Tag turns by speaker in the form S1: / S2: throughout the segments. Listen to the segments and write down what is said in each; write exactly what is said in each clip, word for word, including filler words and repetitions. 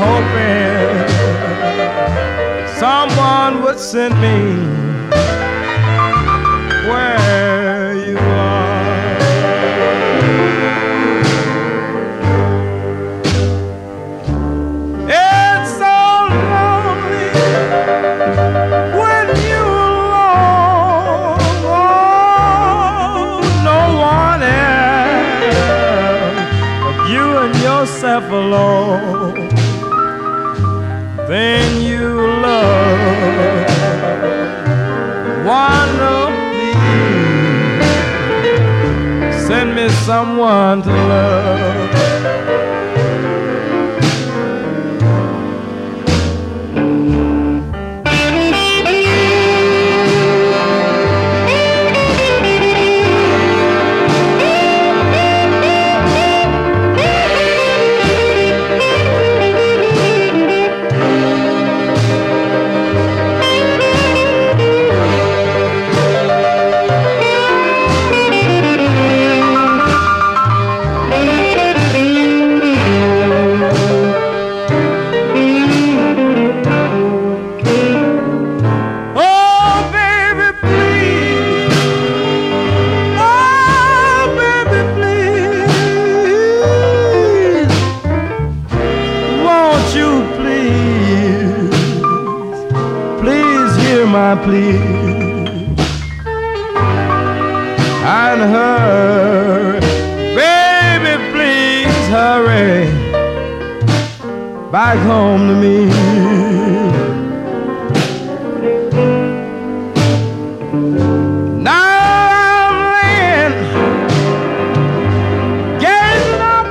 S1: hoping someone would send me where you are. It's so lonely when you're alone. Oh, no one else but you and yourself alone. Then you love wonderfully. Send me someone to love. My plea and hurry, baby, please hurry back home to me. Now I'm laying, gazing up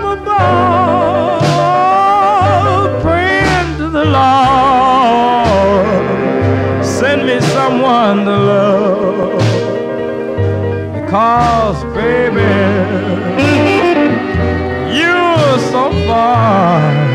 S1: above, praying to the Lord, send me someone to love, because baby, you're so far